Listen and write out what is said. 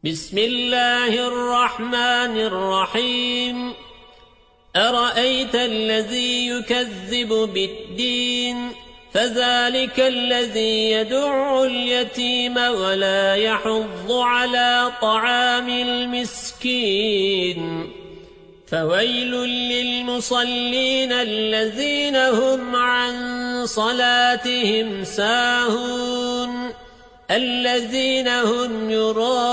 بسم الله الرحمن الرحيم. أرأيت الذي يكذب بالدين فذلك الذي يدع اليتيم ولا يحض على طعام المسكين فويل للمصلين الذين هم عن صلاتهم ساهون الذين هم يراءون